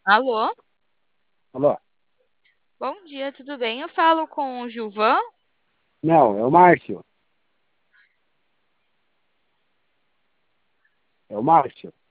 Alô? Alô? Bom dia, tudo bem? Eu falo com o Gilvan. Não, é o Márcio. É o Márcio.